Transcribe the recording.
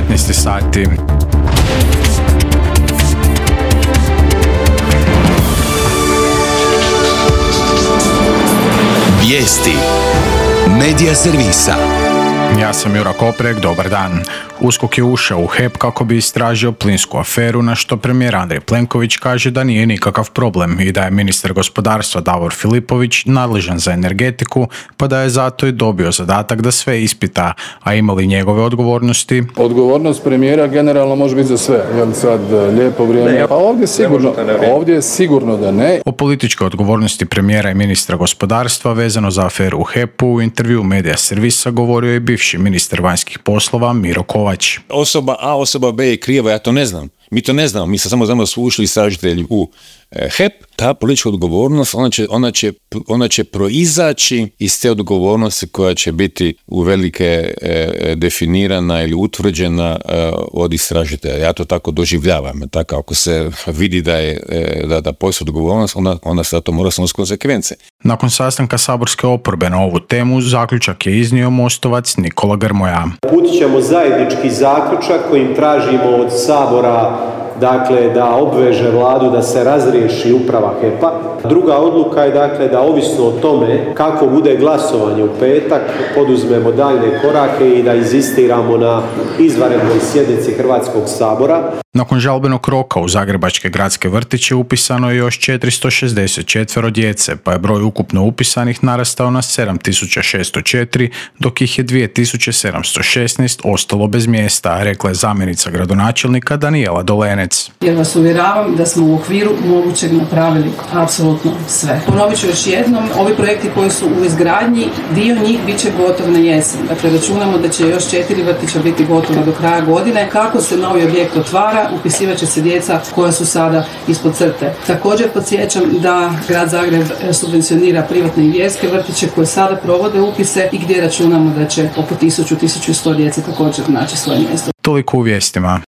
19 sati. Vijesti Medija servisa. Ja sam Jura Koprek, dobar dan. USKOK je ušao u HEP kako bi istražio plinsku aferu, na što premijer Andrej Plenković kaže da nije nikakav problem i da je ministar gospodarstva Davor Filipović nadležan za energetiku, pa da je zato i dobio zadatak da sve ispita, a ima li njegove odgovornosti? Odgovornost premijera generalno može biti za sve. Jel sad lijepo vrijeme? Pa ovdje je sigurno da ne. O političkoj odgovornosti premijera i ministra gospodarstva vezano za aferu u HEP-u u intervju Medija servisa govorio je bivši ministar vanjskih poslova Miro Kovač. Osoba A, osoba B je kriva, ja to ne znam. Mi to ne znamo, mi samo znamo da su ušli istražitelji u HEP. Ta politička odgovornost, ona će proizaći iz te odgovornosti koja će biti uvelike definirana ili utvrđena od istražitelja. Ja to tako doživljavam. Tako, ako se vidi da postoji odgovornost, onda se to mora snositi konsekvence. Nakon sastanka saborske oporbe na ovu temu, zaključak je iznio Mostovac Nikola Grmoja. Uputit ćemo zajednički zaključak kojim tražimo od Sabora da obveže vladu da se razriješi uprava HEP-a. Druga odluka je da ovisno o tome kako bude glasovanje u petak, poduzmemo daljne korake i da inzistiramo na izvanrednoj sjednici Hrvatskog sabora. Nakon žalbenog roka u zagrebačke gradske vrtiće upisano je još 464 djece, pa je broj ukupno upisanih narastao na 7604, dok ih je 2716 ostalo bez mjesta, rekla je zamjenica gradonačelnika Danijela Dolenec. Jer vas uvjeravam da smo u okviru mogućeg napravili apsolutno sve. Ponovit ću još jednom, ovi projekti koji su u izgradnji, dio njih bit će gotov na jesen. Dakle, računamo da će još 4 vrtića biti gotova do kraja godine. Kako se novi objekt otvara, upisivat će se djeca koja su sada ispod crte. Također podsjećam da Grad Zagreb subvencionira privatne i vjerske vrtiće koje sada provode upise i gdje računamo da će oko 1000-1100 djece također naći svoje mjesto. Toliko u vijestima.